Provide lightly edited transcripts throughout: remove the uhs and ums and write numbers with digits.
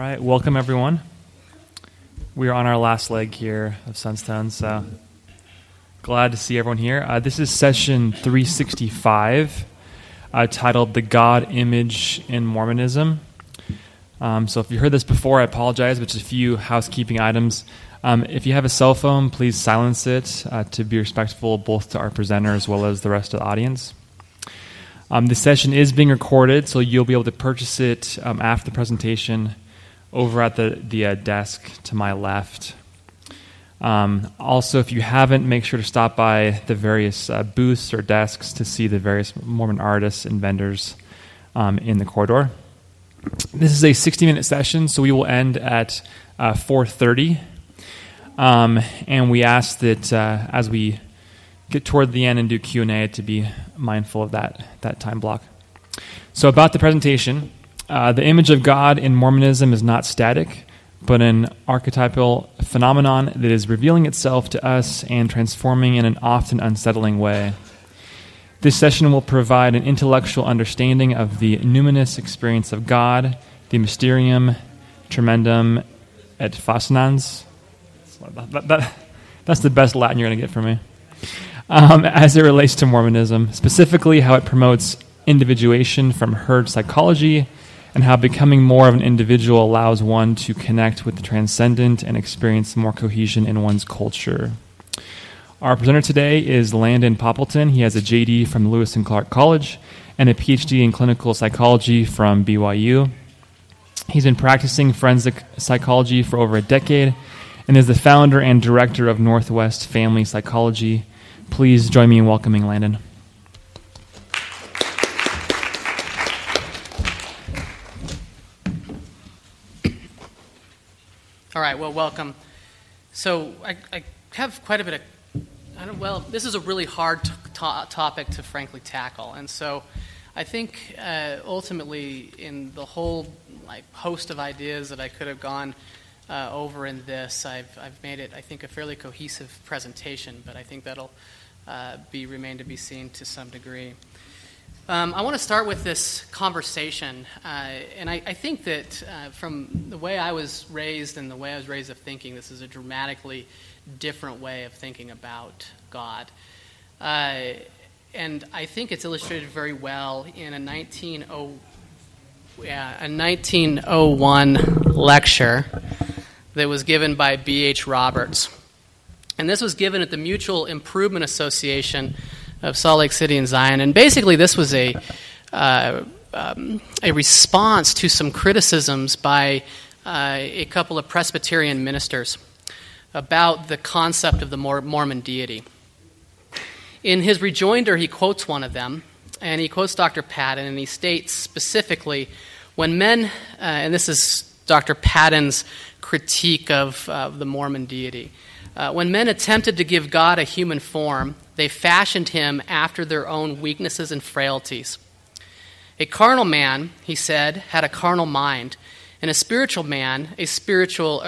right, welcome everyone. We are on our last leg here of Sunstone, so glad to see everyone here. This is session 365, titled The God Image in Mormonism. So if you heard this before, I apologize, but just a few housekeeping items. If you have a cell phone, please silence it to be respectful both to our presenter as well as the rest of the audience. This session is being recorded, so you'll be able to purchase it after the presentation over at the desk to my left. Also, if you haven't, make sure to stop by the various booths or desks to see the various Mormon artists and vendors in the corridor. This is a 60-minute session, so we will end at 4:30. And we ask that as we get toward the end and do Q&A to be mindful of that time block. So about the presentation, the image of God in Mormonism is not static, but an archetypal phenomenon that is revealing itself to us and transforming in an often unsettling way. This session will provide an intellectual understanding of the numinous experience of God, the mysterium tremendum et fascinans. That's the best Latin you're going to get from me. As it relates to Mormonism, specifically how it promotes individuation from herd psychology and how becoming more of an individual allows one to connect with the transcendent and experience more cohesion in one's culture. Our presenter today is Landon Poppleton. He has a JD from Lewis and Clark College and a PhD in clinical psychology from BYU. He's been practicing forensic psychology for over a decade and is the founder and director of Northwest Family Psychology. Please join me in welcoming Landon. All right, well, welcome. So I have quite a bit of, this is a really hard topic to frankly tackle. And so I think ultimately in the whole host of ideas that I could have gone over in this, I've made it, I think, a fairly cohesive presentation, but I think that'll remain to be seen to some degree. I want to start with this conversation, and I think that from the way I was raised and the way I was raised of thinking, this is a dramatically different way of thinking about God. And I think it's illustrated very well in a 1901 lecture that was given by B.H. Roberts. And this was given at the Mutual Improvement Association of Salt Lake City and Zion. And basically this was a response to some criticisms by a couple of Presbyterian ministers about the concept of the Mormon deity. In his rejoinder, he quotes one of them, and he quotes Dr. Patton, and he states specifically, when men, and this is Dr. Patton's critique of the Mormon deity, when men attempted to give God a human form, they fashioned him after their own weaknesses and frailties. A carnal man, he said, had a carnal mind, and a spiritual man had a spiritual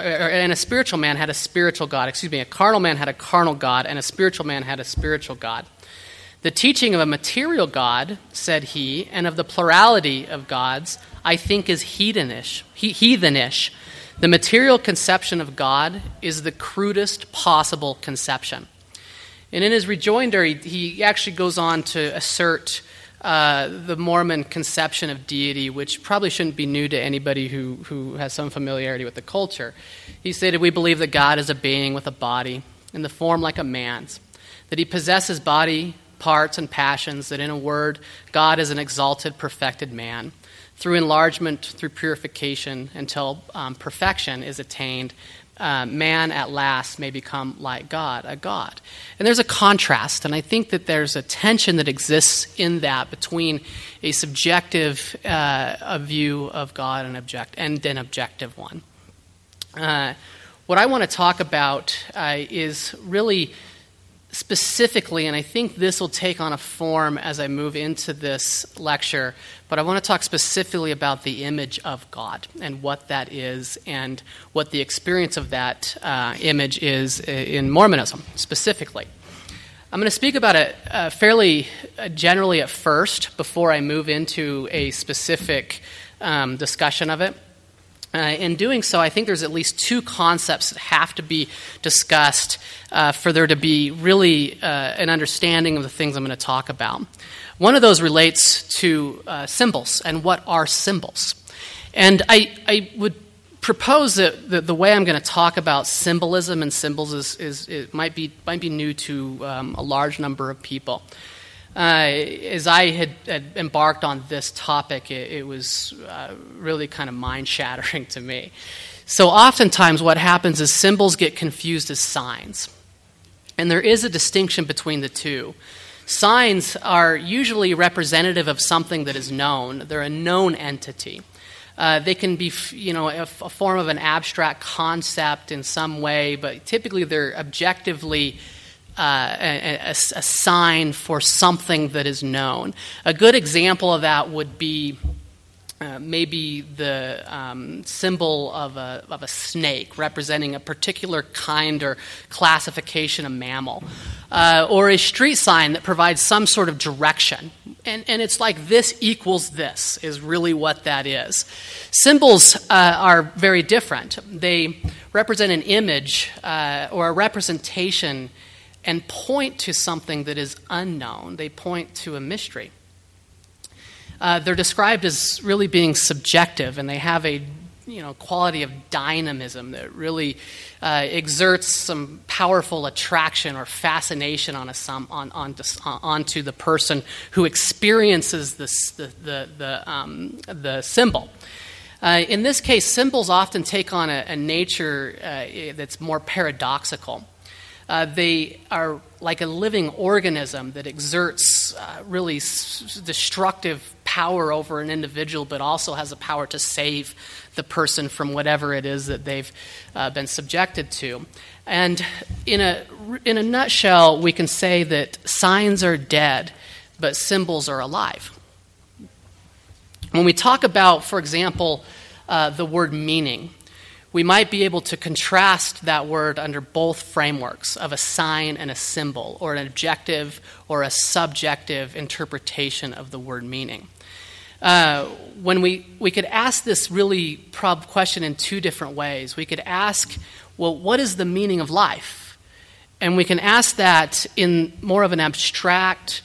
God. A carnal man had a carnal God, and a spiritual man had a spiritual God. The teaching of a material God, said he, and of the plurality of gods, I think is heathenish. The material conception of God is the crudest possible conception. And in his rejoinder, he actually goes on to assert the Mormon conception of deity, which probably shouldn't be new to anybody who has some familiarity with the culture. He stated, we believe that God is a being with a body and the form like a man's, that he possesses body, parts, and passions, that in a word, God is an exalted, perfected man. Through enlargement, through purification, until perfection is attained, man at last may become like God, a God. And there's a contrast, and I think that there's a tension that exists in that between a subjective view of God and an objective one. What I want to talk about is really specifically, and I think this will take on a form as I move into this lecture, but I want to talk specifically about the image of God and what that is and what the experience of that image is in Mormonism specifically. I'm going to speak about it fairly generally at first before I move into a specific discussion of it. In doing so, I think there's at least two concepts that have to be discussed for there to be really an understanding of the things I'm going to talk about. One of those relates to symbols and what are symbols. And I would propose that the way I'm going to talk about symbolism and symbols is it might be new to a large number of people. As I had embarked on this topic, it was really kind of mind-shattering to me. So oftentimes what happens is symbols get confused as signs. And there is a distinction between the two. Signs are usually representative of something that is known. They're a known entity. They can be, a form of an abstract concept in some way, but typically they're objectively a sign for something that is known. A good example of that would be maybe the symbol of a snake representing a particular kind or classification of mammal, or a street sign that provides some sort of direction. And it's like this equals this is really what that is. Symbols are very different. They represent an image or a representation and point to something that is unknown. They point to a mystery. They're described as really being subjective, and they have a quality of dynamism that really exerts some powerful attraction or fascination onto the person who experiences the symbol. In this case, symbols often take on a nature that's more paradoxical. They are like a living organism that exerts really destructive power over an individual, but also has the power to save the person from whatever it is that they've been subjected to. And in a nutshell, we can say that signs are dead, but symbols are alive. When we talk about, for example, the word meaning, we might be able to contrast that word under both frameworks of a sign and a symbol, or an objective or a subjective interpretation of the word meaning. When we could ask this really question in two different ways. We could ask, well, what is the meaning of life? And we can ask that in more of an abstract,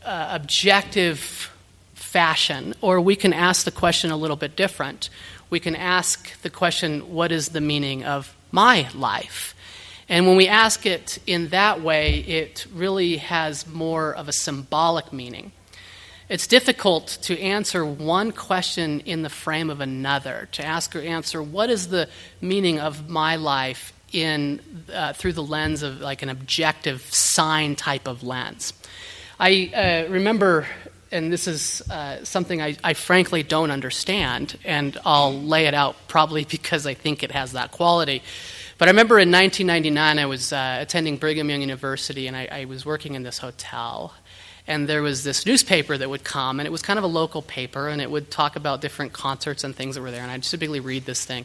objective fashion, or we can ask the question a little bit different. We can ask the question, what is the meaning of my life? And when we ask it in that way, it really has more of a symbolic meaning. It's difficult to answer one question in the frame of another, to ask or answer, what is the meaning of my life through the lens of like an objective sign type of lens. I remember, and this is something I frankly don't understand, and I'll lay it out probably because I think it has that quality. But I remember in 1999 I was attending Brigham Young University, and I was working in this hotel. And there was this newspaper that would come, and it was kind of a local paper, and it would talk about different concerts and things that were there. And I'd typically read this thing.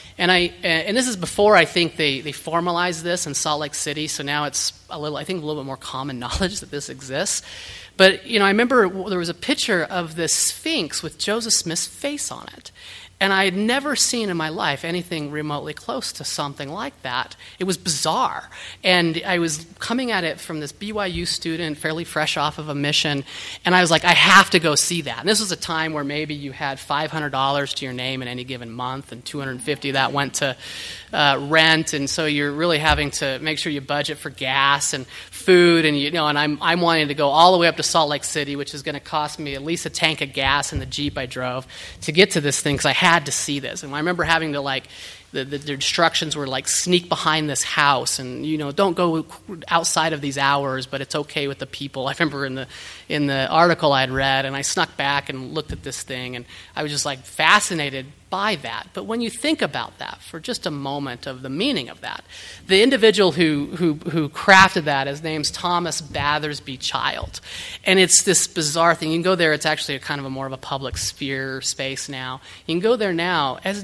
And this is before I think they formalized this in Salt Lake City, so now it's a little bit more common knowledge that this exists. But, I remember there was a picture of this Sphinx with Joseph Smith's face on it. And I had never seen in my life anything remotely close to something like that. It was bizarre. And I was coming at it from this BYU student, fairly fresh off of a mission, and I was like, I have to go see that. And this was a time where maybe you had $500 to your name in any given month, and $250 that went to rent, and so you're really having to make sure you budget for gas and food, and and I'm wanting to go all the way up to Salt Lake City, which is going to cost me at least a tank of gas in the Jeep I drove to get to this thing, because I had to see this. And I remember having to the instructions were sneak behind this house, and don't go outside of these hours, but it's okay with the people. I remember in the article I'd read, and I snuck back and looked at this thing, and I was just fascinated by that. But when you think about that for just a moment of the meaning of that, the individual who crafted that, his name's Thomas Battersby Child, and it's this bizarre thing. You can go there; it's actually a kind of more of a public sphere space now. You can go there now as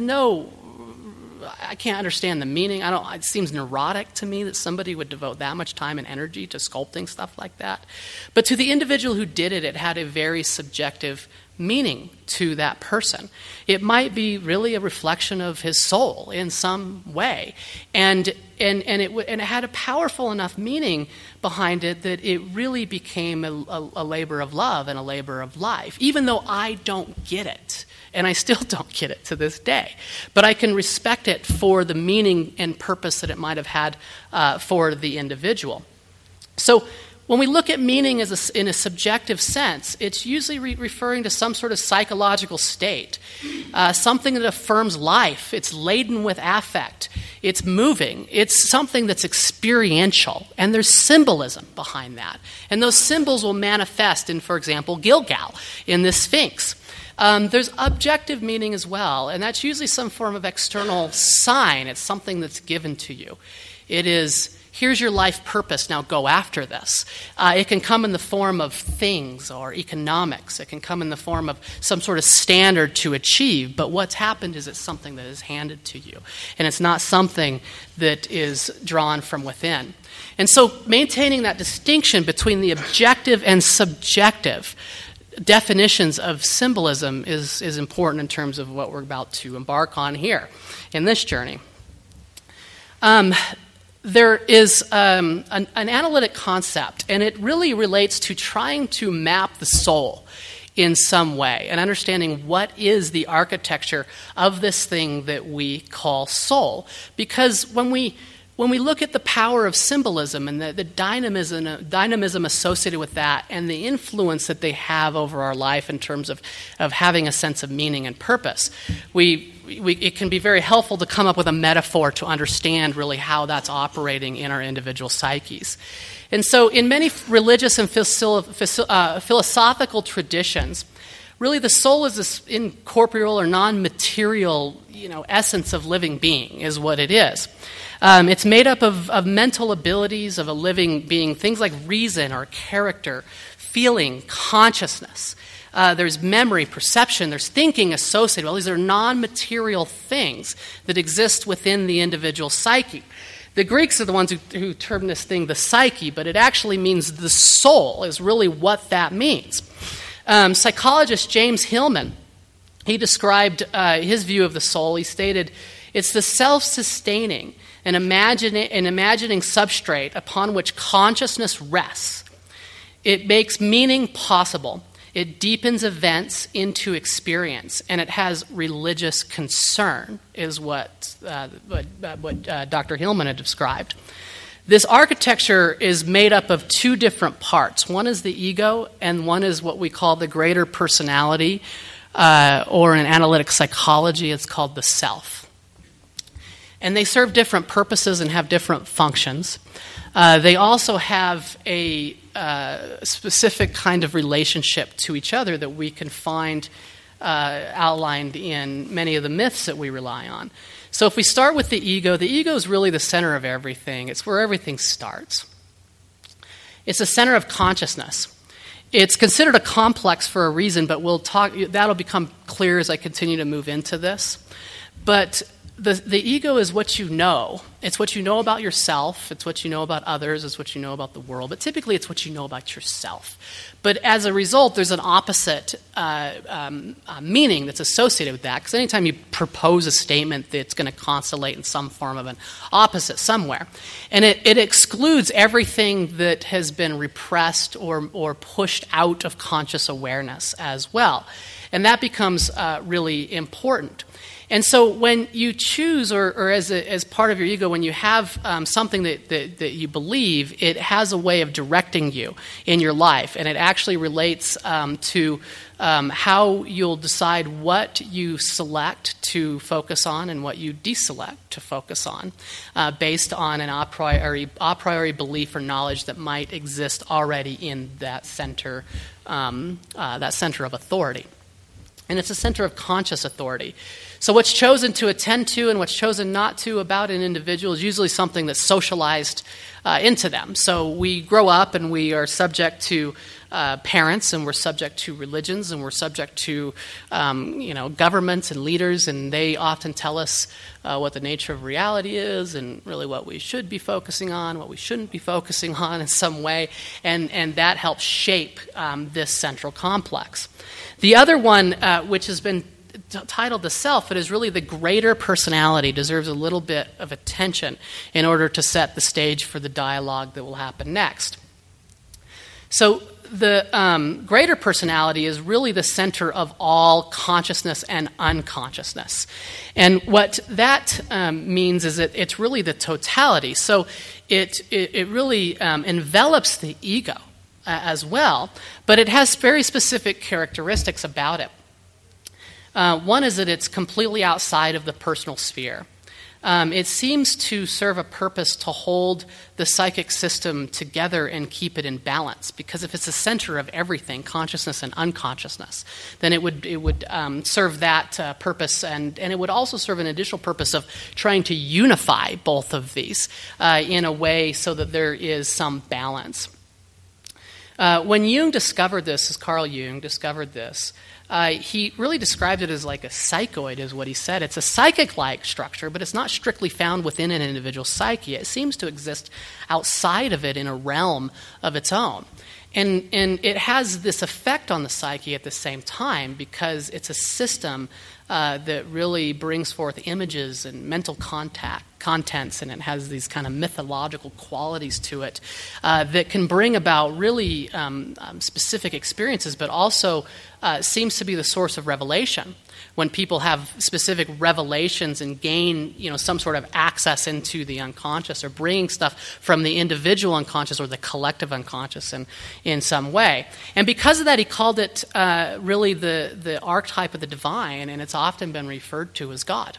I can't understand the meaning. It seems neurotic to me that somebody would devote that much time and energy to sculpting stuff like that. But to the individual who did it, it had a very subjective meaning to that person. It might be really a reflection of his soul in some way. And it had a powerful enough meaning behind it that it really became a labor of love and a labor of life, even though I don't get it. And I still don't get it to this day. But I can respect it for the meaning and purpose that it might have had for the individual. So when we look at meaning in a subjective sense, it's usually referring to some sort of psychological state, something that affirms life. It's laden with affect. It's moving. It's something that's experiential. And there's symbolism behind that. And those symbols will manifest in, for example, Gilgal, in the Sphinx. There's objective meaning as well, and that's usually some form of external sign. It's something that's given to you. It is, here's your life purpose, now go after this. It can come in the form of things or economics. It can come in the form of some sort of standard to achieve, but what's happened is it's something that is handed to you, and it's not something that is drawn from within. And so maintaining that distinction between the objective and subjective definitions of symbolism is important in terms of what we're about to embark on here in this journey. There is an analytic concept, and it really relates to trying to map the soul in some way and understanding what is the architecture of this thing that we call soul. Because when we look at the power of symbolism and the dynamism associated with that and the influence that they have over our life in terms of having a sense of meaning and purpose, it can be very helpful to come up with a metaphor to understand really how that's operating in our individual psyches. And so in many religious and philosophical traditions, really the soul is this incorporeal or non-material essence of living being is what it is. It's made up of mental abilities of a living being, things like reason or character, feeling, consciousness. There's memory, perception, there's thinking associated. Well, these are non-material things that exist within the individual psyche. The Greeks are the ones who term this thing the psyche, but it actually means the soul is really what that means. Psychologist James Hillman, he described his view of the soul. He stated, it's the self-sustaining and imagining substrate upon which consciousness rests. It makes meaning possible. It deepens events into experience, and it has religious concern, is what Dr. Hillman had described. This architecture is made up of two different parts. One is the ego, and one is what we call the greater personality, or in analytic psychology, it's called the self. And they serve different purposes and have different functions. They also have a specific kind of relationship to each other that we can find outlined in many of the myths that we rely on. So if we start with the ego is really the center of everything. It's where everything starts. It's the center of consciousness. It's considered a complex for a reason, but that'll become clear as I continue to move into this. But the ego is what you know. It's what you know about yourself. It's what you know about others. It's what you know about the world. But typically it's what you know about yourself. But as a result, there's an opposite meaning that's associated with that. Because anytime you propose a statement, that's going to constellate in some form of an opposite somewhere. And it excludes everything that has been repressed or pushed out of conscious awareness as well. And that becomes really important. And so when you choose, or as part of your ego, when you have something that you believe, it has a way of directing you in your life. And it actually relates to how you'll decide what you select to focus on and what you deselect to focus on based on an a priori belief or knowledge that might exist already in that center of authority. And it's a center of conscious authority. So what's chosen to attend to and what's chosen not to about an individual is usually something that's socialized into them. So we grow up and we are subject to parents, and we're subject to religions, and we're subject to governments and leaders, and they often tell us what the nature of reality is and really what we should be focusing on, what we shouldn't be focusing on in some way, and that helps shape this central complex. The other one, which has been titled the self, but is really the greater personality, deserves a little bit of attention in order to set the stage for the dialogue that will happen next. So the greater personality is really the center of all consciousness and unconsciousness. And what that means is that it's really the totality. So it really envelops the ego as well, but it has very specific characteristics about it. One is that it's completely outside of the personal sphere. It seems to serve a purpose to hold the psychic system together and keep it in balance, because if it's the center of everything, consciousness and unconsciousness, then it would serve that purpose, and it would also serve an additional purpose of trying to unify both of these in a way so that there is some balance. When Jung discovered this, as Carl Jung discovered this, he really described it as like a psychoid, is what he said. It's a psychic-like structure, but it's not strictly found within an individual psyche. It seems to exist outside of it in a realm of its own. And it has this effect on the psyche at the same time because it's a system that really brings forth images and mental contents, and it has these kind of mythological qualities to it that can bring about really specific experiences, but also seems to be the source of revelation. When people have specific revelations and gain, some sort of access into the unconscious, or bringing stuff from the individual unconscious or the collective unconscious in some way. And because of that, he called it really the archetype of the divine, and it's often been referred to as God.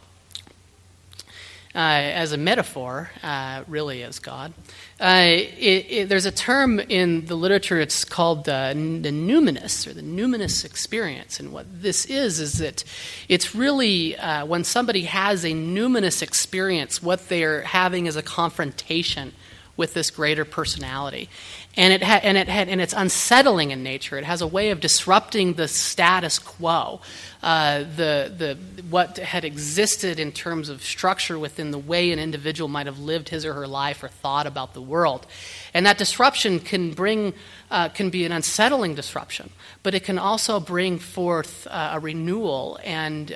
As a metaphor, really as God. There's a term in the literature, it's called the numinous, or the numinous experience. And what this is that it's really when somebody has a numinous experience, what they're having is a confrontation with this greater personality. And it's unsettling in nature. It has a way of disrupting the status quo, what had existed in terms of structure within the way an individual might have lived his or her life or thought about the world. And that disruption can be an unsettling disruption, but it can also bring forth a renewal and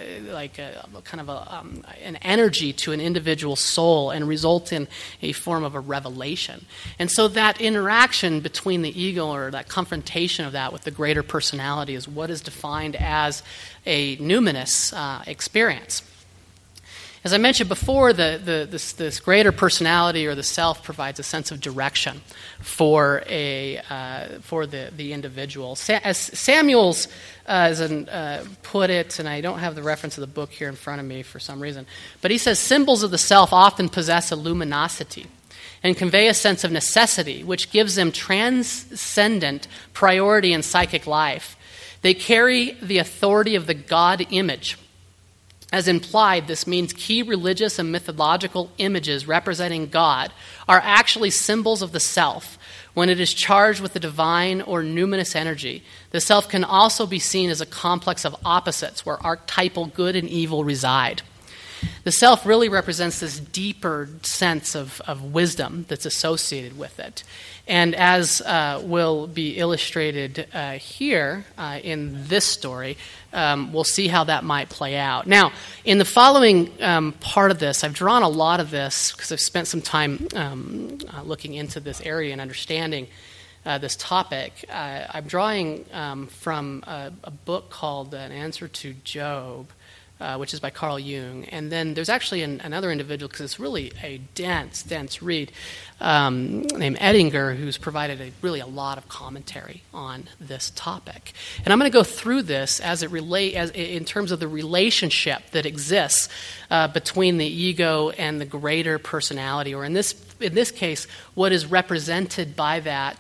an energy to an individual soul and result in a form of a revelation. And so that interaction between the ego, or that confrontation of that with the greater personality, is what is defined as a numinous experience. As I mentioned before, this greater personality, or the self, provides a sense of direction for the individual. As Samuels put it, and I don't have the reference of the book here in front of me for some reason, but he says symbols of the self often possess a luminosity and convey a sense of necessity, which gives them transcendent priority in psychic life. They carry the authority of the God image. As implied, this means key religious and mythological images representing God are actually symbols of the self. When it is charged with the divine or numinous energy, the self can also be seen as a complex of opposites where archetypal good and evil reside. The self really represents this deeper sense of wisdom that's associated with it. And as will be illustrated here in this story, we'll see how that might play out. Now, in the following part of this, I've drawn a lot of this because I've spent some time looking into this area and understanding this topic. I'm drawing from a book called An Answer to Job, which is by Carl Jung. And then there's actually another individual, because it's really a dense read, named Edinger, who's provided a lot of commentary on this topic. And I'm going to go through this in terms of the relationship that exists between the ego and the greater personality, or in this case, what is represented by that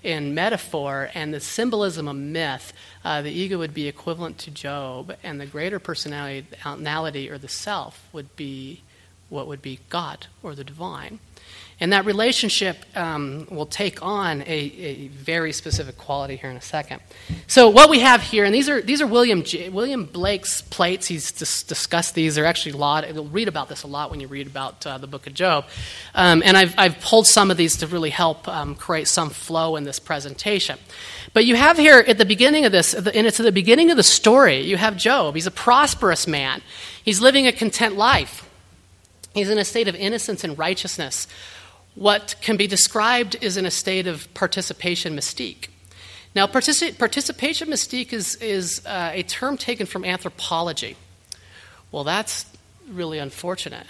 in metaphor and the symbolism of myth, the ego would be equivalent to Job, and the greater personality or the self would be what would be God or the divine. And that relationship will take on a very specific quality here in a second. So what we have here, and these are William Blake's plates. He's discussed these. They're actually a lot. You'll read about this a lot when you read about the book of Job. And I've pulled some of these to really help create some flow in this presentation. But you have here at the beginning of this, and it's at the beginning of the story, you have Job. He's a prosperous man. He's living a content life. He's in a state of innocence and righteousness. What can be described is in a state of participation mystique. Now, participation mystique is a term taken from anthropology. Well, that's really unfortunate.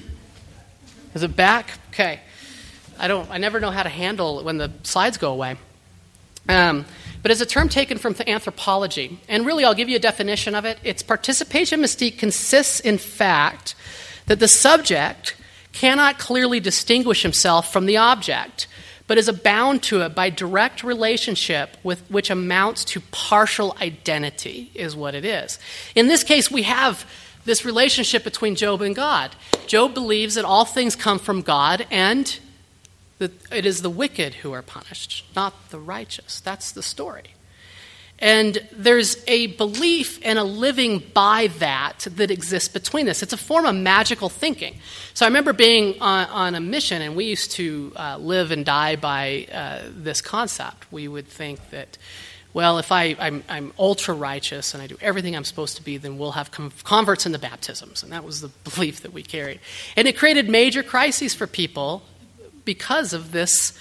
Is it back? Okay. I never know how to handle it when the slides go away. But it's a term taken from anthropology. And really, I'll give you a definition of it. Its participation mystique consists, in fact, that the subject cannot clearly distinguish himself from the object, but is bound to it by direct relationship with which amounts to partial identity, is what it is. In this case, we have this relationship between Job and God. Job believes that all things come from God, and that it is the wicked who are punished, not the righteous. That's the story. And there's a belief and a living by that exists between this. It's a form of magical thinking. So I remember being on a mission, and we used to live and die by this concept. We would think that, well, if I'm ultra-righteous and I do everything I'm supposed to be, then we'll have converts in the baptisms. And that was the belief that we carried. And it created major crises for people because of this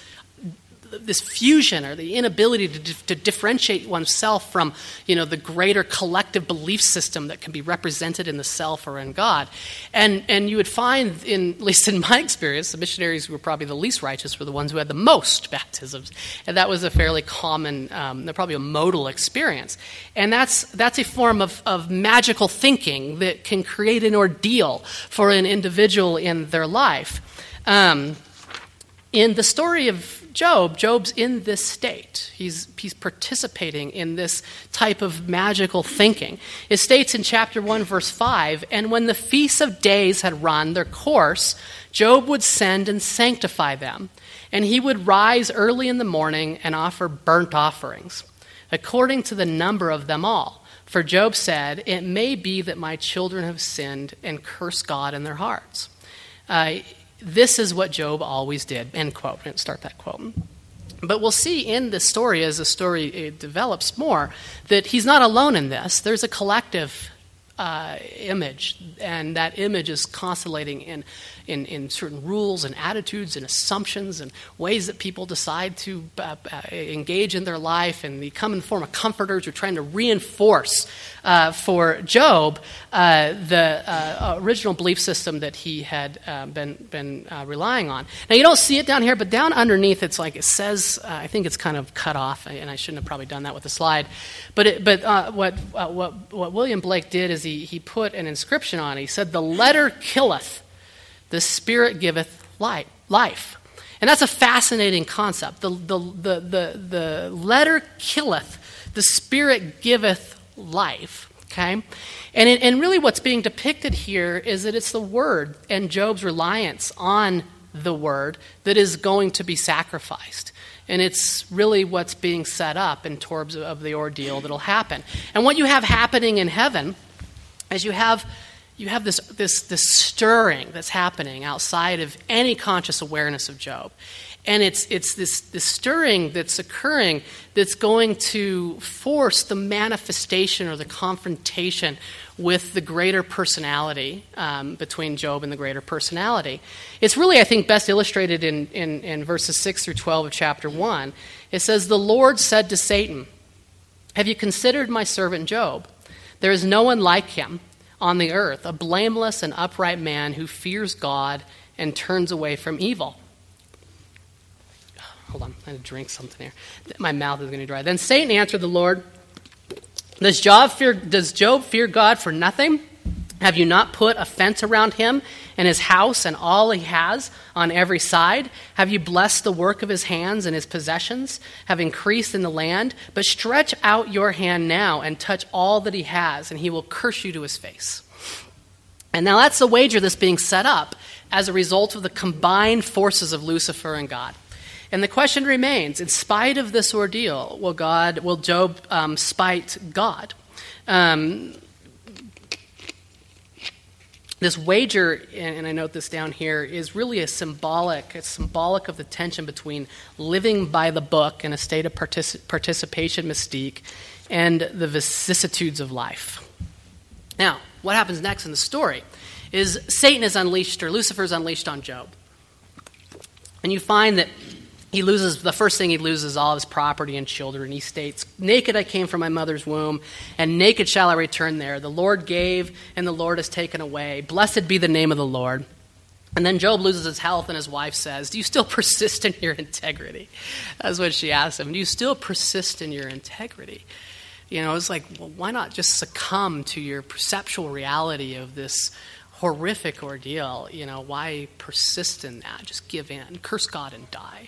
fusion or the inability to differentiate oneself from, the greater collective belief system that can be represented in the self or in God. And you would find, at least in my experience, the missionaries who were probably the least righteous were the ones who had the most baptisms. And that was a fairly common, probably a modal experience. And that's a form of magical thinking that can create an ordeal for an individual in their life. In the story of Job's in this state. He's participating in this type of magical thinking. It states in chapter 1, verse 5, "And when the feasts of days had run their course, Job would send and sanctify them. And he would rise early in the morning and offer burnt offerings, according to the number of them all. For Job said, 'It may be that my children have sinned and cursed God in their hearts.'" This is what Job always did, end quote. And start that quote. But we'll see in this story, as the story develops more, that he's not alone in this. There's a collective image, and that image is constellating in certain rules and attitudes and assumptions and ways that people decide to engage in their life, and they come in the form of comforters who are trying to reinforce for Job the original belief system that he had been relying on. Now, you don't see it down here, but down underneath it says, I think it's kind of cut off, and I shouldn't have probably done that with the slide. But what William Blake did is he put an inscription on it. He said, "The letter killeth, the Spirit giveth life." And that's a fascinating concept. The letter killeth, the Spirit giveth life. Okay? And really what's being depicted here is that it's the Word and Job's reliance on the Word that is going to be sacrificed. And it's really what's being set up in terms of the ordeal that'll happen. And what you have happening in heaven is you have this stirring that's happening outside of any conscious awareness of Job. And it's this stirring that's occurring that's going to force the manifestation or the confrontation with the greater personality between Job and the greater personality. It's really, I think, best illustrated in verses 6 through 12 of chapter 1. It says, "The Lord said to Satan, 'Have you considered my servant Job? There is no one like him on the earth, a blameless and upright man who fears God and turns away from evil.'" Hold on, I had to drink something here. My mouth is going to dry. Then Satan answered the Lord, Does Job fear God for nothing? Have you not put a fence around him and his house and all he has on every side? Have you blessed the work of his hands, and his possessions have increased in the land? But stretch out your hand now and touch all that he has, and he will curse you to his face." And now that's the wager that's being set up as a result of the combined forces of Lucifer and God. And the question remains, in spite of this ordeal, will Job spite God? This wager, and I note this down here, is really symbolic of the tension between living by the book in a state of participation mystique and the vicissitudes of life. Now, what happens next in the story is Satan is unleashed, or Lucifer is unleashed on Job. And you find that the first thing he loses all his property and children. He states, "Naked I came from my mother's womb, and naked shall I return there. The Lord gave, and the Lord has taken away. Blessed be the name of the Lord." And then Job loses his health, and his wife says, "Do you still persist in your integrity?" That's what she asks him. "Do you still persist in your integrity?" It's like, well, why not just succumb to your perceptual reality of this horrific ordeal? Why persist in that? Just give in, curse God and die.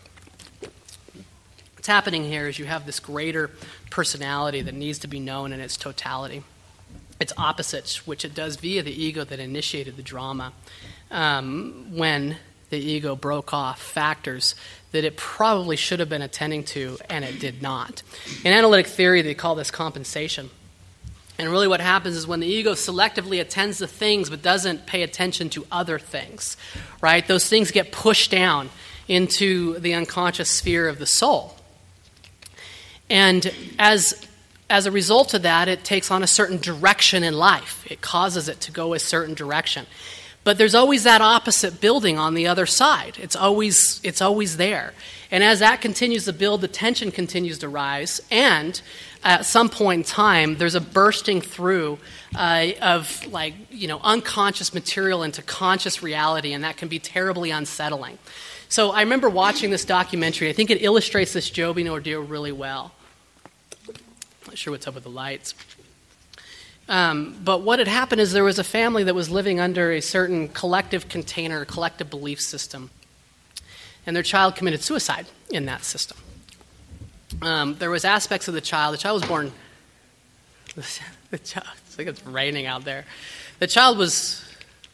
What's happening here is you have this greater personality that needs to be known in its totality. Its opposites, which it does via the ego that initiated the drama, when the ego broke off factors that it probably should have been attending to, and it did not. In analytic theory, they call this compensation. And really what happens is when the ego selectively attends to things but doesn't pay attention to other things, right? Those things get pushed down into the unconscious sphere of the soul. And as a result of that, it takes on a certain direction in life. It causes it to go a certain direction. But there's always that opposite building on the other side. It's always there. And as that continues to build, the tension continues to rise. And at some point in time, there's a bursting through of unconscious material into conscious reality, and that can be terribly unsettling. So I remember watching this documentary. I think it illustrates this Jobian ordeal really well. Not sure what's up with the lights. But what had happened is there was a family that was living under a certain collective container, collective belief system. And their child committed suicide in that system. There was aspects of the child. The child was born... it's like it's raining out there. The child was...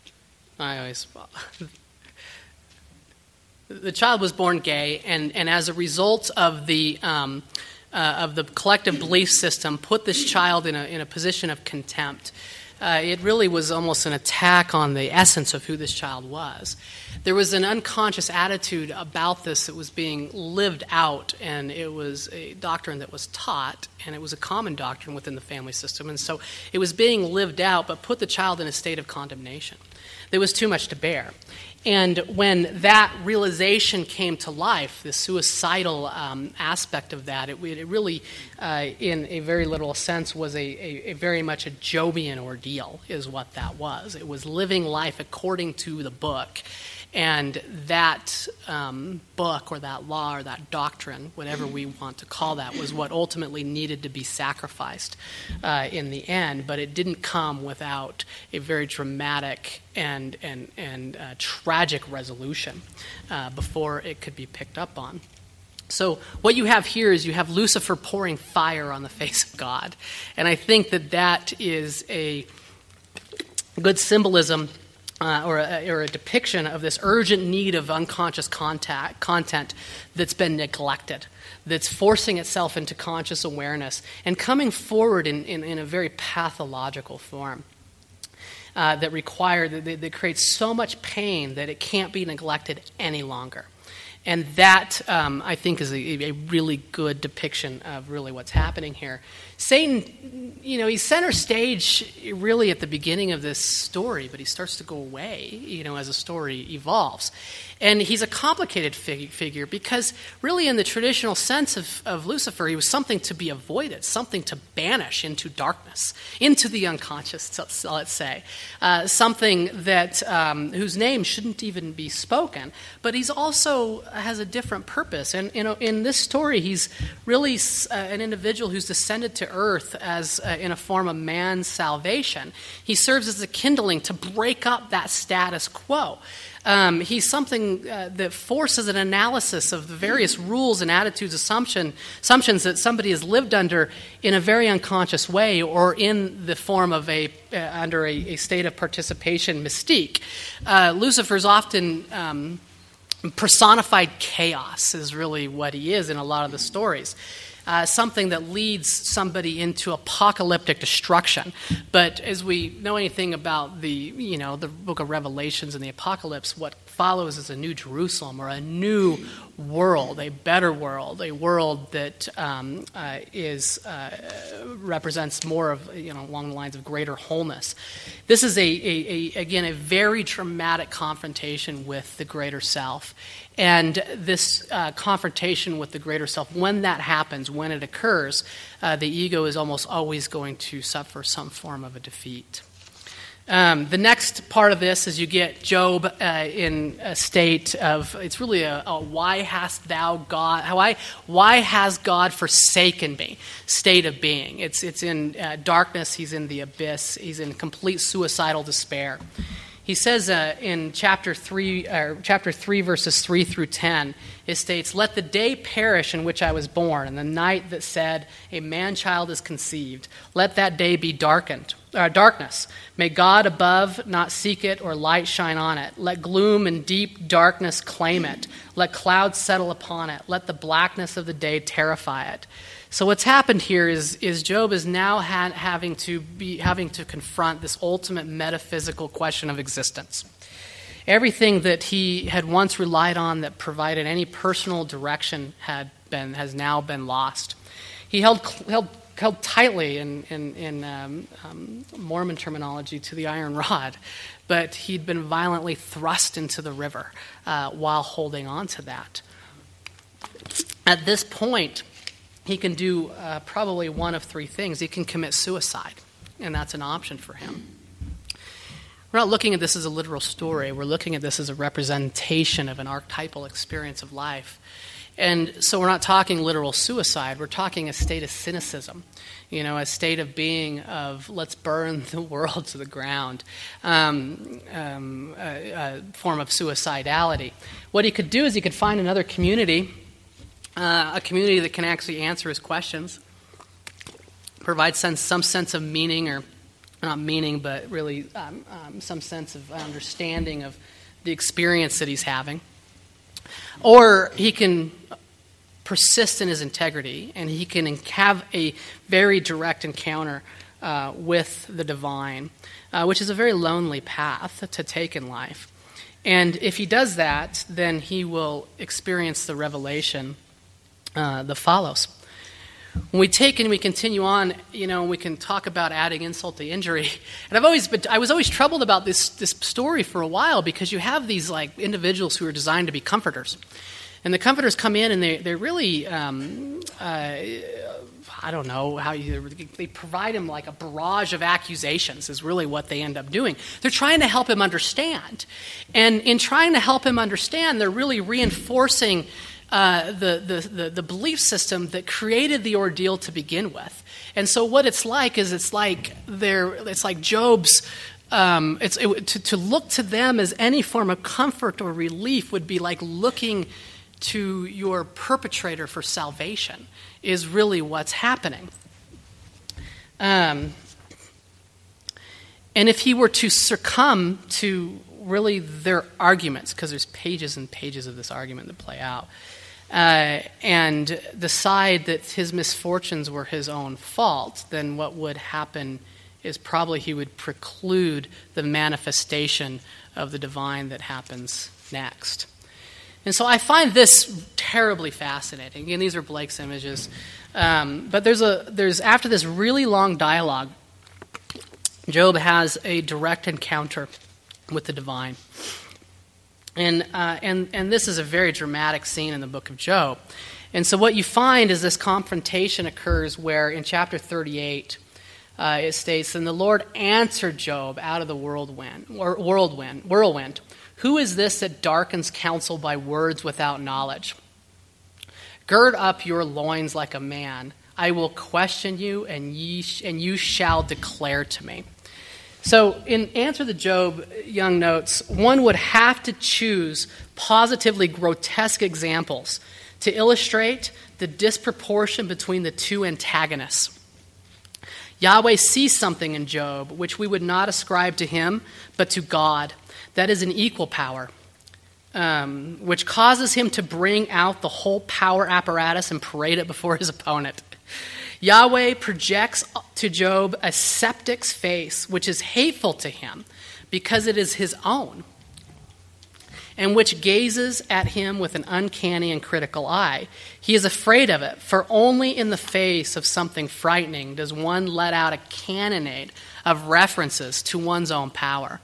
The child was born gay, and as a result of the collective belief system, put this child in a position of contempt. It really was almost an attack on the essence of who this child was. There was an unconscious attitude about this that was being lived out, and it was a doctrine that was taught, and it was a common doctrine within the family system. And so it was being lived out, but put the child in a state of condemnation. There was too much to bear. And when that realization came to life, the suicidal aspect of that, it really, in a very literal sense, was a very much a Jobian ordeal, is what that was. It was living life according to the book. And that book or that law or that doctrine, whatever we want to call that, was what ultimately needed to be sacrificed in the end. But it didn't come without a very dramatic and tragic resolution before it could be picked up on. So what you have here is you have Lucifer pouring fire on the face of God. And I think that is a good symbolism or a depiction of this urgent need of unconscious content that's been neglected, that's forcing itself into conscious awareness and coming forward in a very pathological form that creates so much pain that it can't be neglected any longer. And that, I think, is a really good depiction of really what's happening here. Satan, he's center stage really at the beginning of this story, but he starts to go away, as the story evolves. And he's a complicated figure because really in the traditional sense of Lucifer, he was something to be avoided, something to banish into darkness, into the unconscious, let's say. Something that whose name shouldn't even be spoken. But he's also has a different purpose. And in this story, he's really an individual who's descended to earth as in a form of man's salvation. He serves as a kindling to break up that status quo. He's something that forces an analysis of the various rules and attitudes, assumptions that somebody has lived under in a very unconscious way, or in the form of under a state of participation mystique. Lucifer's often personified chaos is really what he is in a lot of the stories. Something that leads somebody into apocalyptic destruction. But as we know anything about the book of Revelations and the apocalypse, what follows is a new Jerusalem, or a new world, a better world, a world that represents more of, along the lines of greater wholeness. This is again a very dramatic confrontation with the greater self. And this confrontation with the greater self, when that happens, when it occurs, the ego is almost always going to suffer some form of a defeat. The next part of this is you get Job in a state of, it's really a why hast thou God, why has God forsaken me state of being. It's in darkness, he's in the abyss, he's in complete suicidal despair. He says in chapter 3, verses 3 through 10, it states, "Let the day perish in which I was born, and the night that said, a man-child is conceived. Let that day be darkness. May God above not seek it, or light shine on it. Let gloom and deep darkness claim it. Let clouds settle upon it. Let the blackness of the day terrify it." So what's happened here is Job is now having to confront this ultimate metaphysical question of existence. Everything that he had once relied on that provided any personal direction has now been lost. He held tightly in Mormon terminology to the iron rod, but he'd been violently thrust into the river while holding on to that. At this point, he can do probably one of three things. He can commit suicide, and that's an option for him. We're not looking at this as a literal story. We're looking at this as a representation of an archetypal experience of life. And so we're not talking literal suicide. We're talking a state of cynicism, a state of being of let's burn the world to the ground, a form of suicidality. What he could do is he could find another community, a community that can actually answer his questions, provide some sense of meaning, or not meaning, but really some sense of understanding of the experience that he's having. Or he can persist in his integrity, and he can have a very direct encounter with the divine, which is a very lonely path to take in life. And if he does that, then he will experience the revelation that follows. When we take and we continue on, we can talk about adding insult to injury. And I was always troubled about this story for a while, because you have these individuals who are designed to be comforters. And the comforters come in and they're really, I don't know how they provide him like a barrage of accusations is really what they end up doing. They're trying to help him understand. And in trying to help him understand, they're really reinforcing the belief system that created the ordeal to begin with. And so what it's like Job's, to look to them as any form of comfort or relief would be like looking to your perpetrator for salvation, is really what's happening. And if he were to succumb to really their arguments, because there's pages and pages of this argument that play out, and decide that his misfortunes were his own fault, then what would happen is probably he would preclude the manifestation of the divine that happens next. And so I find this terribly fascinating. Again, these are Blake's images. But there's after this really long dialogue, Job has a direct encounter with the divine. And this is a very dramatic scene in the book of Job. And so what you find is this confrontation occurs where in chapter 38 it states, "And the Lord answered Job out of the whirlwind, Who is this that darkens counsel by words without knowledge? Gird up your loins like a man. I will question you, and you shall declare to me. So in Answer the Job, Young notes, one would have to choose positively grotesque examples to illustrate the disproportion between the two antagonists. Yahweh sees something in Job which we would not ascribe to him, but to God. That is an equal power, which causes him to bring out the whole power apparatus and parade it before his opponent. Yahweh projects to Job a skeptic's face, which is hateful to him because it is his own, and which gazes at him with an uncanny and critical eye. He is afraid of it, for only in the face of something frightening does one let out a cannonade of references to one's own power.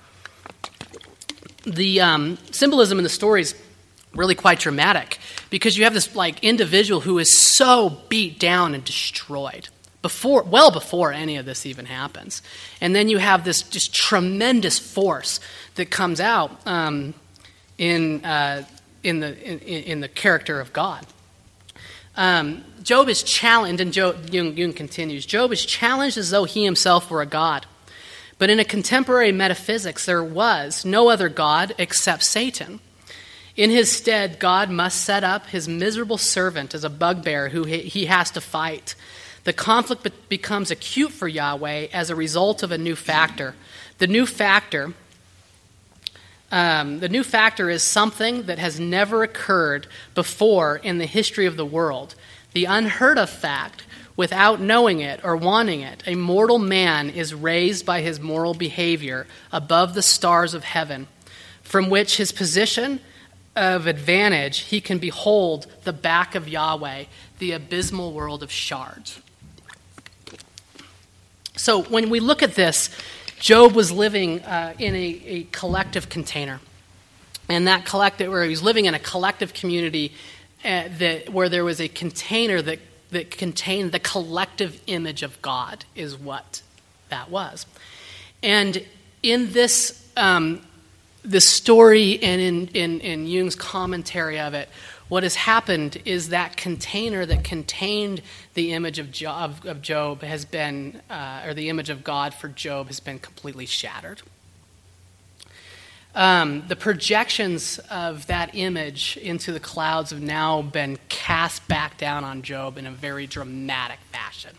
The symbolism in the story is really quite dramatic, because you have this individual who is so beat down and destroyed well before any of this even happens, and then you have this just tremendous force that comes out in the character of God. Job is challenged, and Jung continues. Job is challenged as though he himself were a god. But in a contemporary metaphysics, there was no other god except Satan. In his stead, God must set up his miserable servant as a bugbear who he has to fight. The conflict becomes acute for Yahweh as a result of a new factor. The new factor is something that has never occurred before in the history of the world. The unheard of fact, without knowing it or wanting it, a mortal man is raised by his moral behavior above the stars of heaven, from which his position of advantage he can behold the back of Yahweh, the abysmal world of shards. So when we look at this, Job was living in a collective container. And that collective, where he was living in a collective community where there was a container that contained the collective image of God, is what that was. And in this story and in Jung's commentary of it, what has happened is that container that contained the image of Job has been, or the image of God for Job has been completely shattered. The projections of that image into the clouds have now been cast back down on Job in a very dramatic fashion.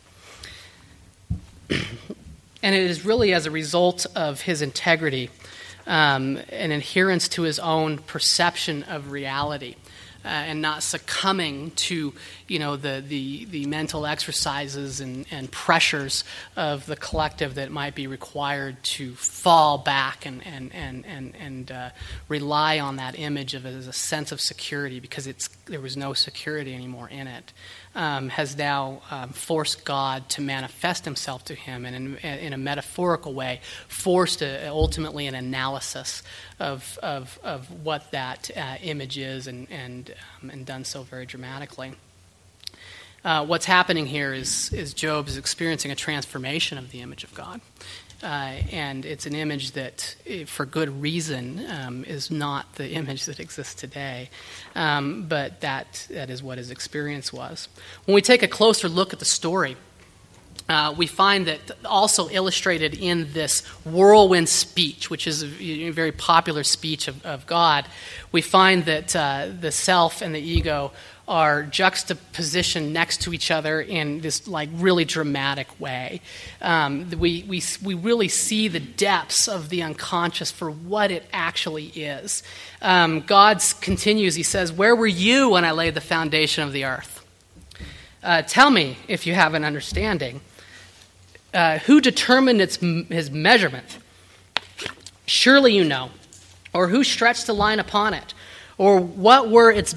And it is really as a result of his integrity, an adherence to his own perception of reality, and not succumbing to, the mental exercises and pressures of the collective that might be required to fall back and rely on that image of it as a sense of security, because there was no security anymore in it, has now forced God to manifest himself to him, and in a metaphorical way, forced ultimately an analysis of what that image is, and done so very dramatically. What's happening here is Job is experiencing a transformation of the image of God. And it's an image that, for good reason, is not the image that exists today. But that is what his experience was. When we take a closer look at the story, we find that also illustrated in this whirlwind speech, which is a very popular speech of God, we find that the self and the ego are juxtapositioned next to each other in this really dramatic way. We really see the depths of the unconscious for what it actually is. God continues, he says, "Where were you when I laid the foundation of the earth? Tell me if you have an understanding. Who determined his measurement? Surely you know. Or who stretched the line upon it? Or what were its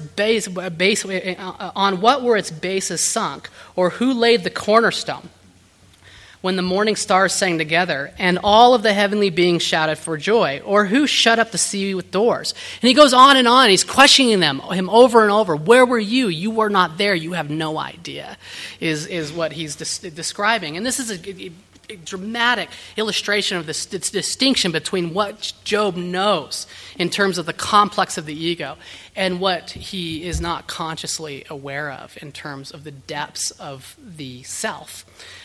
on what were its bases sunk? Or who laid the cornerstone? When the morning stars sang together, and all of the heavenly beings shouted for joy? Or who shut up the sea with doors?" And he goes on, and he's questioning him over and over. Where were you? You were not there. You have no idea, is what he's describing. And this is dramatic illustration of this distinction between what Job knows in terms of the complex of the ego and what he is not consciously aware of in terms of the depths of the self.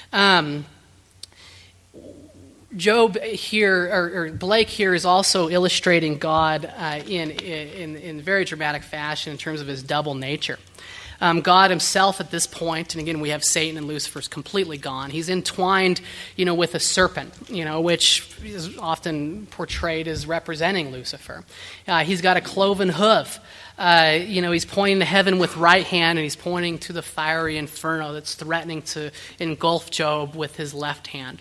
Job here, or Blake here, is also illustrating God in very dramatic fashion in terms of his double nature. God himself at this point, and again we have Satan and Lucifer's completely gone. He's entwined, with a serpent, which is often portrayed as representing Lucifer. He's got a cloven hoof. He's pointing to heaven with right hand, and he's pointing to the fiery inferno that's threatening to engulf Job with his left hand.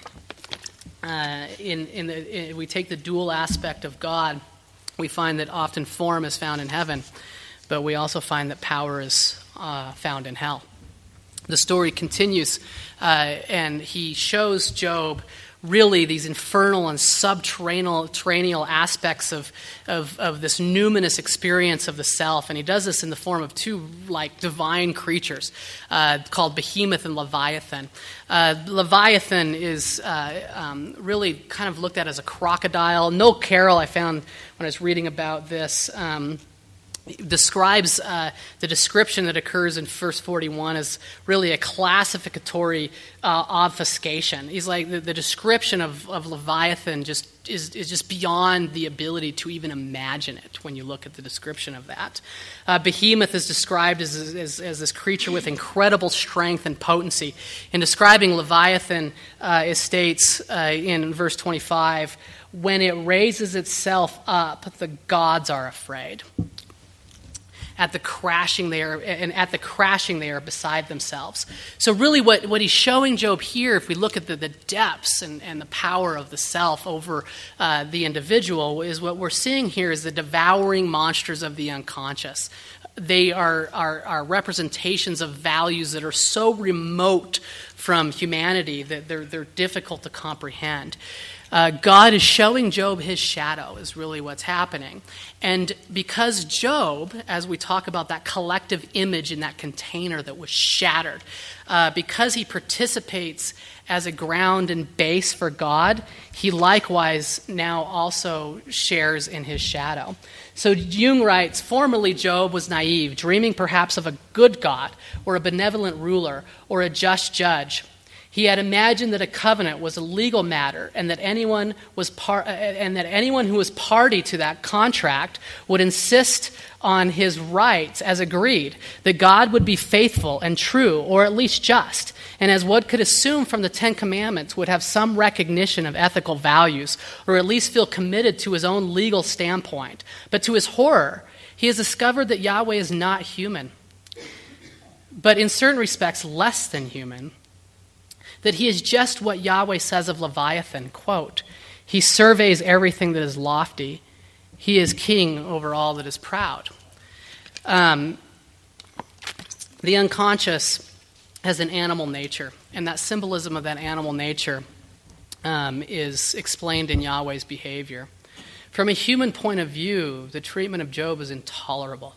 We take the dual aspect of God. We find that often form is found in heaven, but we also find that power is found in hell. The story continues, and he shows Job really these infernal and subterranean aspects of this numinous experience of the self, and he does this in the form of two divine creatures called Behemoth and Leviathan. Leviathan is really kind of looked at as a crocodile. Noel Carroll, I found when I was reading about this, describes the description that occurs in verse 41 as really a classificatory obfuscation. He's like, the description of Leviathan is just beyond the ability to even imagine it when you look at the description of that. Behemoth is described as this creature with incredible strength and potency. In describing Leviathan, it states in verse 25, "When it raises itself up, the gods are afraid. At the crashing they are beside themselves." So really what he's showing Job here, if we look at the depths and the power of the self over the individual, is what we're seeing here is the devouring monsters of the unconscious. They are representations of values that are so remote from humanity that they're difficult to comprehend. God is showing Job his shadow is really what's happening. And because Job, as we talk about that collective image in that container that was shattered, because he participates as a ground and base for God, he likewise now also shares in his shadow. So Jung writes, "Formerly Job was naive, dreaming perhaps of a good God or a benevolent ruler or a just judge. He had imagined that a covenant was a legal matter, and that anyone who was party to that contract would insist on his rights as agreed, that God would be faithful and true, or at least just, and as one could assume from the Ten Commandments, would have some recognition of ethical values, or at least feel committed to his own legal standpoint. But to his horror, he has discovered that Yahweh is not human, but in certain respects less than human, that he is just what Yahweh says of Leviathan, quote, 'He surveys everything that is lofty. He is king over all that is proud.'" The unconscious has an animal nature, and that symbolism of that animal nature is explained in Yahweh's behavior. From a human point of view, the treatment of Job is intolerable.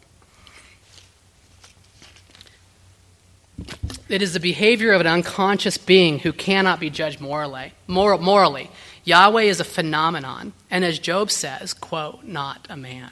It is the behavior of an unconscious being who cannot be judged morally. Yahweh is a phenomenon, and as Job says, quote, "not a man."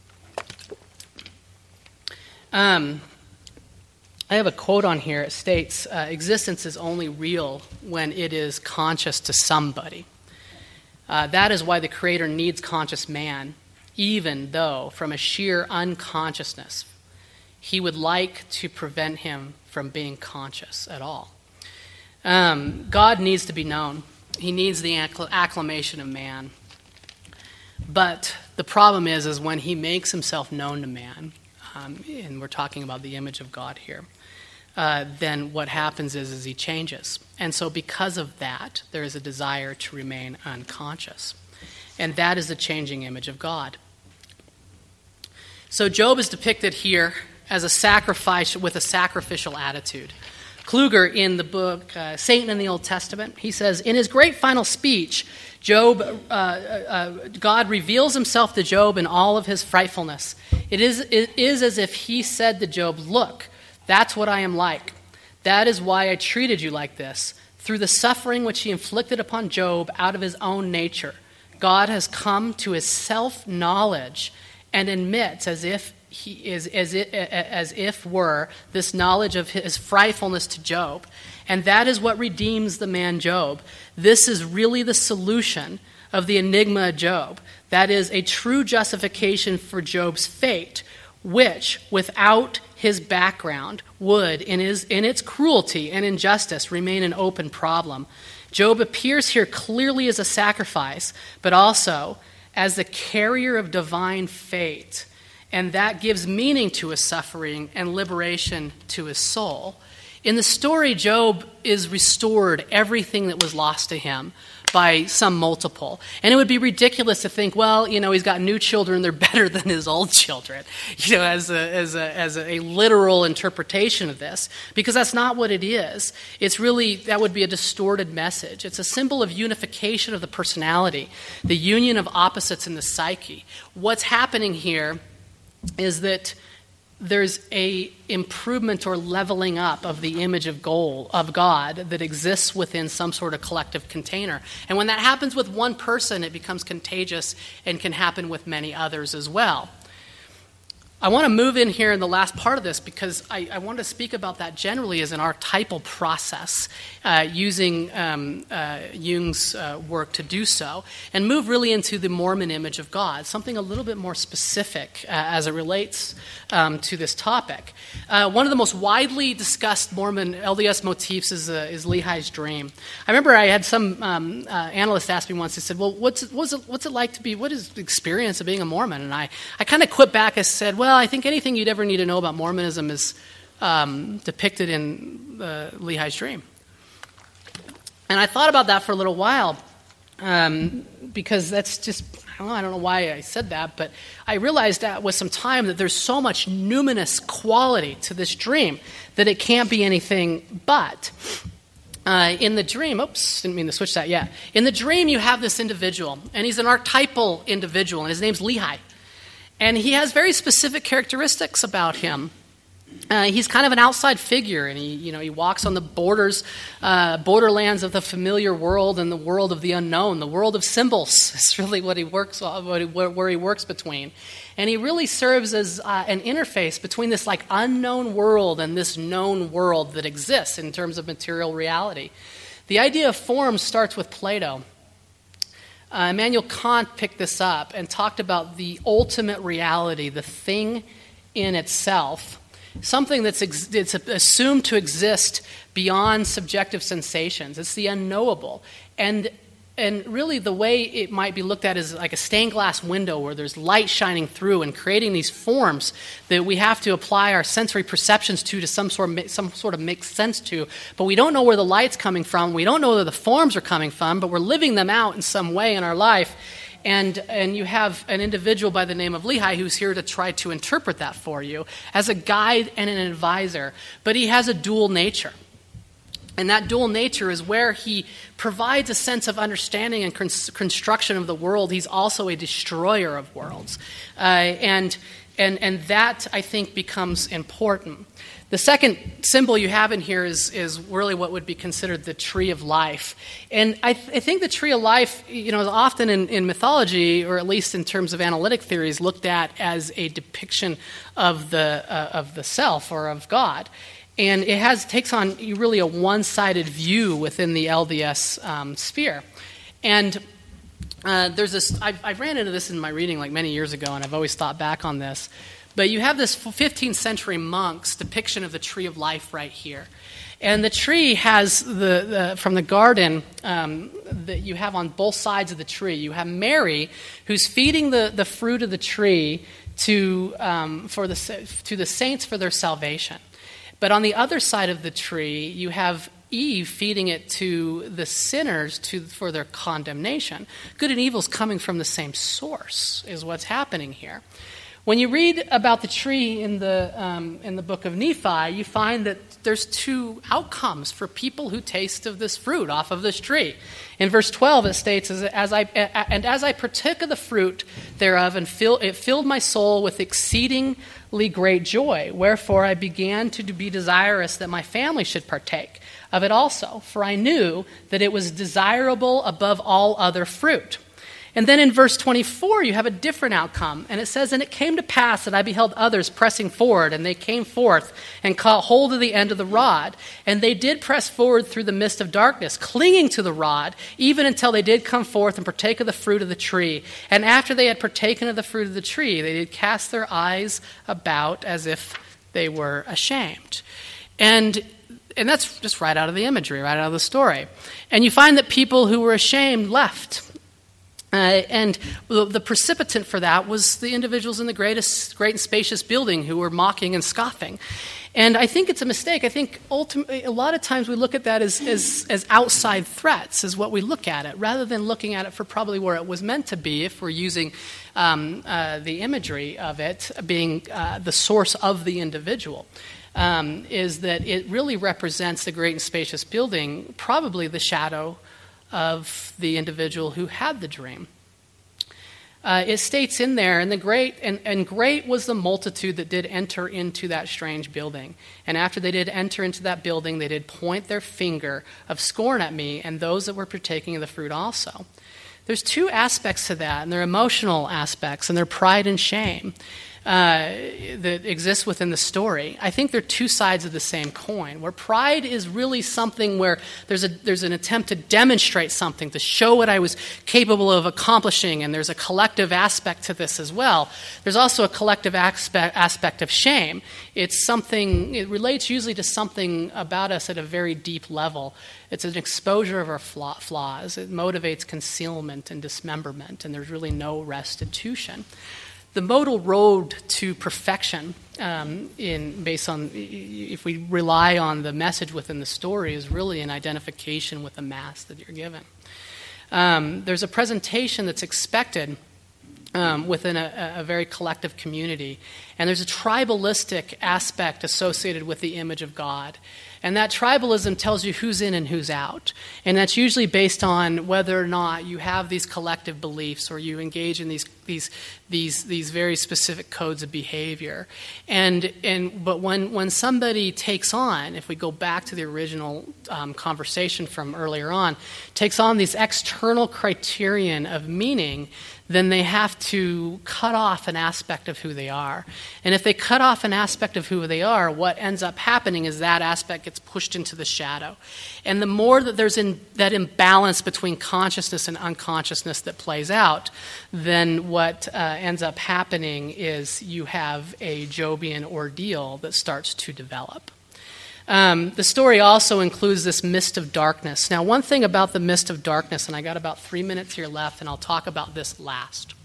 I have a quote on here. It states, "Existence is only real when it is conscious to somebody. That is why the Creator needs conscious man, even though from a sheer unconsciousness he would like to prevent him from being conscious at all." God needs to be known. He needs the acclamation of man. But the problem is when he makes himself known to man, and we're talking about the image of God here, then what happens is he changes. And so because of that, there is a desire to remain unconscious. And that is the changing image of God. So Job is depicted here as a sacrifice with a sacrificial attitude. Kluger, in the book Satan in the Old Testament, he says, in his great final speech, God reveals himself to Job in all of his frightfulness. It is as if he said to Job, "Look, that's what I am like. That is why I treated you like this. Through the suffering which he inflicted upon Job out of his own nature, God has come to his self-knowledge and admits, as if were this knowledge of his frightfulness to Job. And that is what redeems the man Job. This is really the solution of the enigma of Job. That is a true justification for Job's fate, which, without his background, would, in its cruelty and injustice, remain an open problem. Job appears here clearly as a sacrifice, but also as the carrier of divine fate. And that gives meaning to his suffering and liberation to his soul. In the story, Job is restored everything that was lost to him by some multiple. And it would be ridiculous to think, well, he's got new children, they're better than his old children, as a literal interpretation of this, because that's not what it is. It's really, that would be a distorted message. It's a symbol of unification of the personality, the union of opposites in the psyche. What's happening here is that there's a improvement or leveling up of the image of God that exists within some sort of collective container. And when that happens with one person, it becomes contagious and can happen with many others as well. I want to move in here in the last part of this because I want to speak about that generally as an archetypal process, using Jung's work to do so, and move really into the Mormon image of God, something a little bit more specific as it relates to this topic. One of the most widely discussed Mormon LDS motifs is Lehi's dream. I remember I had some analyst ask me once, they said, well, what's it like to be, what is the experience of being a Mormon? And I kind of quit back and said, well, I think anything you'd ever need to know about Mormonism is depicted in Lehi's dream. And I thought about that for a little while because that's just, I don't know why I said that, but I realized that with some time that there's so much numinous quality to this dream that it can't be anything but. In the dream, didn't mean to switch that yet. In the dream, you have this individual, and he's an archetypal individual, and his name's Lehi. And he has very specific characteristics about him. He's kind of an outside figure, and he walks on the borderlands of the familiar world and the world of the unknown, the world of symbols. It's really what he works on, where he works between. And he really serves as an interface between this unknown world and this known world that exists in terms of material reality. The idea of form starts with Plato. Immanuel Kant picked this up and talked about the ultimate reality, the thing in itself, something that's it's assumed to exist beyond subjective sensations. It's the unknowable. And really the way it might be looked at is like a stained glass window where there's light shining through and creating these forms that we have to apply our sensory perceptions to some sort of make sense to. But we don't know where the light's coming from. We don't know where the forms are coming from, but we're living them out in some way in our life. And you have an individual by the name of Lehi who's here to try to interpret that for you as a guide and an advisor. But he has a dual nature. And that dual nature is where he provides a sense of understanding and construction of the world. He's also a destroyer of worlds. And that, I think, becomes important. The second symbol you have in here is really what would be considered the tree of life. And I think the tree of life, is often in mythology, or at least in terms of analytic theories, looked at as a depiction of the self or of God. And it takes on really a one-sided view within the LDS sphere. And there's this, I ran into this in my reading many years ago, and I've always thought back on this. But you have this 15th century monk's depiction of the tree of life right here. And the tree has from the garden that you have on both sides of the tree. You have Mary, who's feeding the fruit of the tree to the saints for their salvation. But on the other side of the tree, you have Eve feeding it to the sinners for their condemnation. Good and evil is coming from the same source, is what's happening here. When you read about the tree in the book of Nephi, you find that there's two outcomes for people who taste of this fruit off of this tree. In verse 12, it states, as I partook of the fruit thereof, and it filled my soul with exceedingly great joy. Wherefore I began to be desirous that my family should partake of it also, for I knew that it was desirable above all other fruit. And then in verse 24, you have a different outcome. And it says, and it came to pass that I beheld others pressing forward, and they came forth and caught hold of the end of the rod. And they did press forward through the midst of darkness, clinging to the rod, even until they did come forth and partake of the fruit of the tree. And after they had partaken of the fruit of the tree, they did cast their eyes about as if they were ashamed. And that's just right out of the imagery, right out of the story. And you find that people who were ashamed left. And the precipitant for that was the individuals in the great and spacious building who were mocking and scoffing. And I think it's a mistake. I think ultimately, a lot of times we look at that as outside threats, is what we look at it, rather than looking at it for probably where it was meant to be, if we're using the imagery of it being the source of the individual. Is that it really represents the great and spacious building, probably the shadow of the individual who had the dream. It states in there, and great was the multitude that did enter into that strange building. And after they did enter into that building, they did point their finger of scorn at me and those that were partaking of the fruit also. There's two aspects to that, and they're emotional aspects, and they're pride and shame that exists within the story. I think they're two sides of the same coin, where pride is really something where there's an attempt to demonstrate something, to show what I was capable of accomplishing, and there's a collective aspect to this as well. There's also a collective aspect of shame. It relates usually to something about us at a very deep level. It's an exposure of our flaws. It motivates concealment and dismemberment, and there's really no restitution. The modal road to perfection, based on, if we rely on the message within the story, is really an identification with the mass that you're given. There's a presentation that's expected within a very collective community, and there's a tribalistic aspect associated with the image of God. And that tribalism tells you who's in and who's out. And that's usually based on whether or not you have these collective beliefs or you engage in these very specific codes of behavior. But when somebody takes on, if we go back to the original conversation from earlier on, takes on these external criterion of meaning, then they have to cut off an aspect of who they are. And if they cut off an aspect of who they are, what ends up happening is that aspect gets pushed into the shadow. And the more that there's that imbalance between consciousness and unconsciousness that plays out, then what ends up happening is you have a Jobian ordeal that starts to develop. The story also includes this mist of darkness. Now, one thing about the mist of darkness, and I got about 3 minutes here left, and I'll talk about this last,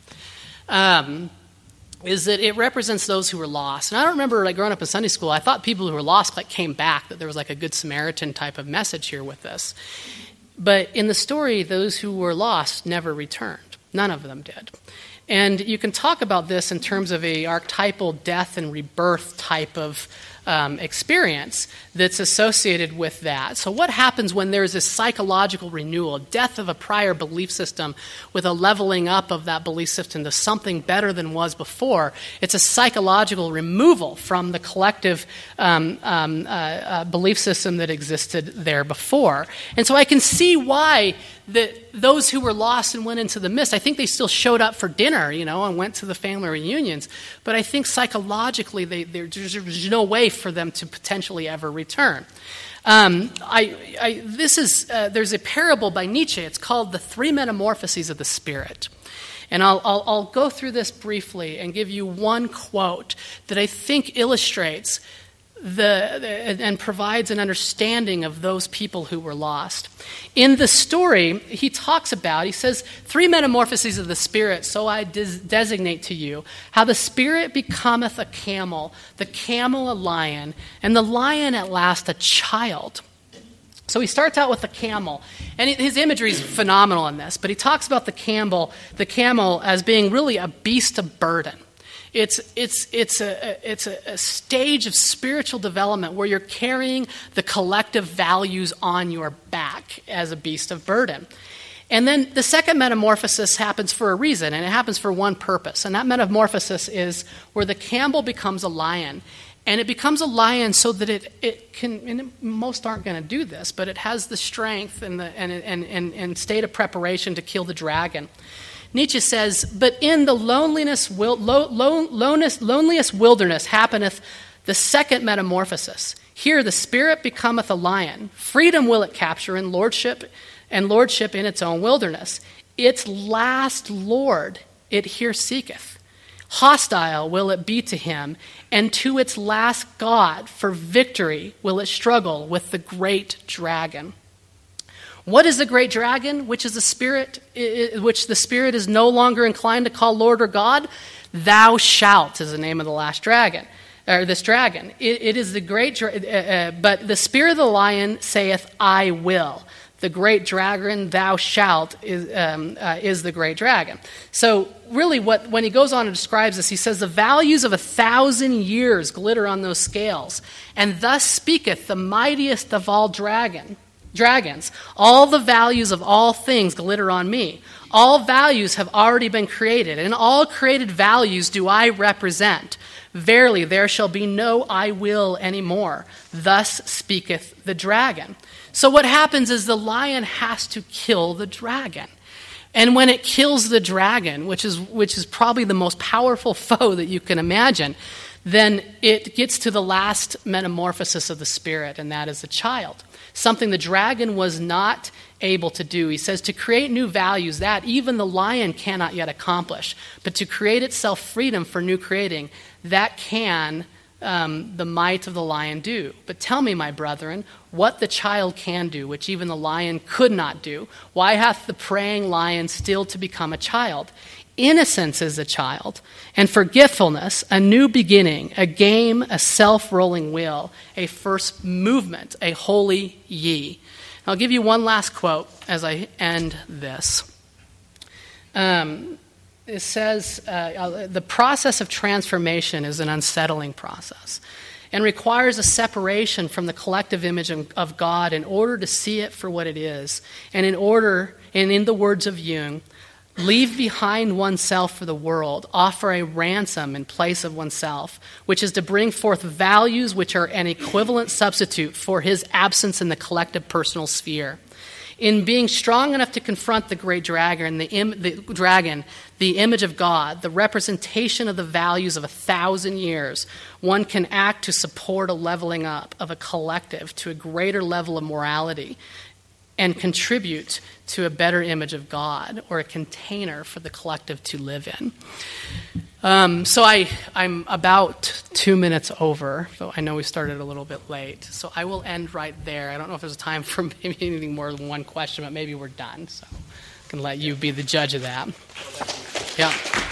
is that it represents those who were lost. And I don't remember, growing up in Sunday school, I thought people who were lost came back, that there was a Good Samaritan type of message here with this. But in the story, those who were lost never returned. None of them did. And you can talk about this in terms of a archetypal death and rebirth type of experience that's associated with that. So what happens when there's a psychological renewal, death of a prior belief system with a leveling up of that belief system to something better than was before? It's a psychological removal from the collective belief system that existed there before. And so I can see why those who were lost and went into the mist, I think they still showed up for dinner, and went to the family reunions. But I think psychologically there's no way for them to potentially ever return. There's a parable by Nietzsche. It's called The Three Metamorphoses of the Spirit. And I'll go through this briefly and give you one quote that I think illustrates and provides an understanding of those people who were lost. In the story, he says, 3 metamorphoses of the Spirit, so I designate to you, how the Spirit becometh a camel, the camel a lion, and the lion at last a child. So he starts out with the camel, and his imagery is phenomenal in this, but he talks about the camel as being really a beast of burden. It's a stage of spiritual development where you're carrying the collective values on your back as a beast of burden. And then the second metamorphosis happens for a reason, and it happens for one purpose. And that metamorphosis is where the camel becomes a lion. And it becomes a lion so that it can, and most aren't going to do this, but it has the strength and state of preparation to kill the dragon. Nietzsche says, but in the loneliest wilderness happeneth the second metamorphosis. Here the spirit becometh a lion. Freedom will it capture and lordship in its own wilderness. Its last lord it here seeketh. Hostile will it be to him, and to its last god for victory will it struggle with the great dragon. What is the great dragon, which the spirit is no longer inclined to call Lord or God? Thou shalt is the name of the last dragon, or this dragon. It is the great, but the spirit of the lion saith, I will. The great dragon, thou shalt, is the great dragon. So really when he goes on and describes this, he says, the values of 1,000 years glitter on those scales, and thus speaketh the mightiest of all dragons. All the values of all things glitter on me. All values have already been created, and all created values do I represent. Verily, there shall be no I will anymore. Thus speaketh the dragon. So what happens is the lion has to kill the dragon. And when it kills the dragon, which is probably the most powerful foe that you can imagine, then it gets to the last metamorphosis of the spirit, and that is the child. Something the dragon was not able to do. He says to create new values, that even the lion cannot yet accomplish. But to create itself freedom for new creating, that can the might of the lion do. But tell me, my brethren, what the child can do, which even the lion could not do. Why hath the preying lion still to become a child? Innocence is a child, and forgetfulness, a new beginning, a game, a self-rolling wheel, a first movement, a holy ye. I'll give you one last quote as I end this. It says, the process of transformation is an unsettling process and requires a separation from the collective image of God in order to see it for what it is. And in the words of Jung, leave behind oneself for the world, offer a ransom in place of oneself, which is to bring forth values which are an equivalent substitute for his absence in the collective personal sphere. In being strong enough to confront the great dragon, the image of God, the representation of the values of 1,000 years, one can act to support a leveling up of a collective to a greater level of morality and contribute to a better image of God, or a container for the collective to live in. So I'm about 2 minutes over, though I know we started a little bit late. So I will end right there. I don't know if there's time for maybe anything more than one question, but maybe we're done. So I can let you be the judge of that. Yeah.